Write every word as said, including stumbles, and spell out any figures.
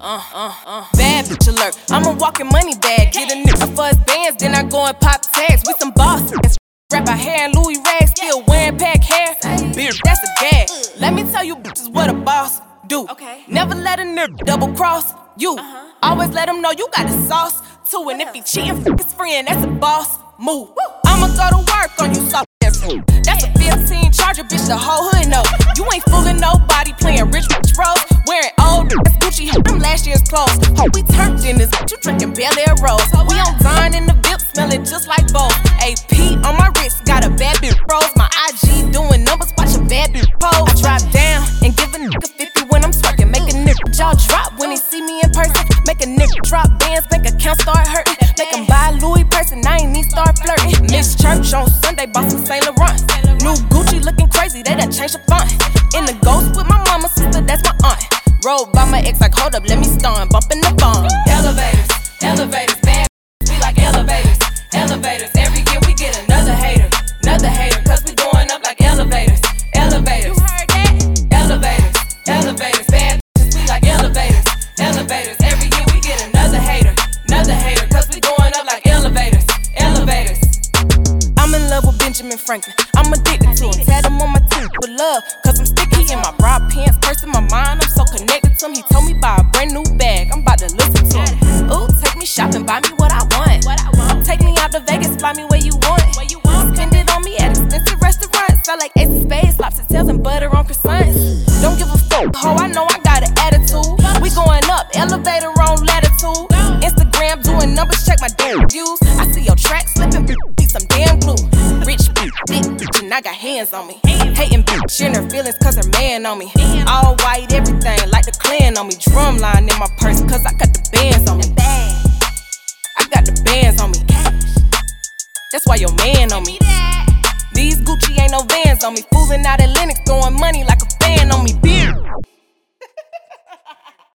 uh, uh, uh. Bad bitch alert, I'm a walking money bag. Get a nigga for his bands, then I go and pop tags. We some bosses. Wrap our hair in Louis rags, still wearing pack hair. Bitch, that's a gag. Let me tell you bitches what a boss do. Never let a nigga double cross you. Always let him know you got the sauce too. And if he cheating for his friend, that's a boss move. I'ma go to work on you, soft ass fool. That's a fifteen charger, bitch, the whole hood know. You ain't fooling nobody, playing rich bitch roles. Wearing old ass Gucci, them last year's clothes. Hope we turned in this, you drinking Bel Air Rose. We on Dine in the V I P, smelling just like both. A P on my wrist, got a bad bitch rose. My I G doing numbers, watch a bad bitch pose. I drop down and give a nigga fifty when I'm twerking. Make a nigga jaw drop when he see me in person. Make a nigga drop bands, bank account start hurting. Make him buy a Louis purse and I ain't need start flirting. Miss Church on Sunday, bought some Saint Laurent. New Gucci looking crazy, they done changed the font. In the ghost with my mama, sister, that's my aunt. Rolled by my ex like, hold up, let me stun, bumping the bomb. Elevators, elevators, bad we like elevators, elevators. Every year we get another hater, another hater, cause we going up like elevators, elevators. You heard that? Elevators, elevators, bad we like elevators, elevators. Every year we get another hater, another hater, cause we going up like elevators, elevators. I'm in love with Benjamin Franklin, I'm addicted to him. Tat him on my teeth with love, cause I'm sticky in my bra pants, purse in my mind. I'm so connected to him, he told me buy a brand new bag, I'm about to listen to him. Ooh, take me shopping, buy me what I want. What I want. Take me out to Vegas, fly me where you want. Where you want. Spend it on me at expensive restaurants. I like ace of spades, lobster tails, and butter on croissants. Don't give a fuck, ho, I know I got an attitude. We going up, elevator on latitude. Instagram doing numbers, check my damn views. I see your track slipping, beat some damn glue. Rich bitch, big bitch, and I got hands on me. Hating bitch in her feelings cause her man on me. All white, everything, like the clan on me. Drumline in my purse cause I got the bands on me. I got the bands on me. That's why your man on me. These Gucci ain't no Vans on me. Fooling out at Lennox, throwing money like a fan on me. Beer.